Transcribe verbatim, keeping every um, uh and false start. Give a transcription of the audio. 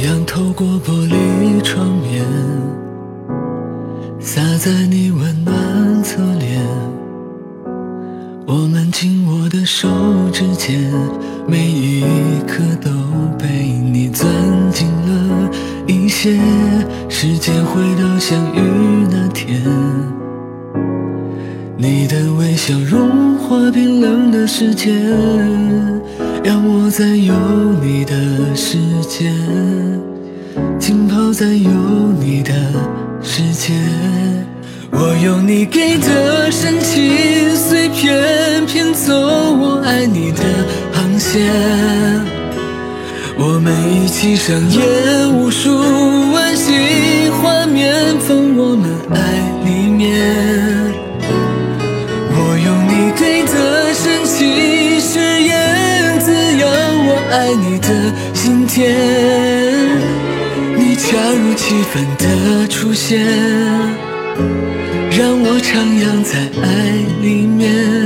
阳透过玻璃窗面，洒在你温暖侧脸。我们紧握的手指间，每一刻都被你钻进了一些。时间回到相遇那天，你的微笑融化冰冷的时间，让我在有你的世界，浸泡在有你的世界。我用你给的深情，碎片拼凑我爱你的航线。我们一起上演无数温馨画面，放我们爱里面。我用你给的深情，誓言滋养我爱你的心田。你恰如其分的出现，让我徜徉在爱里面。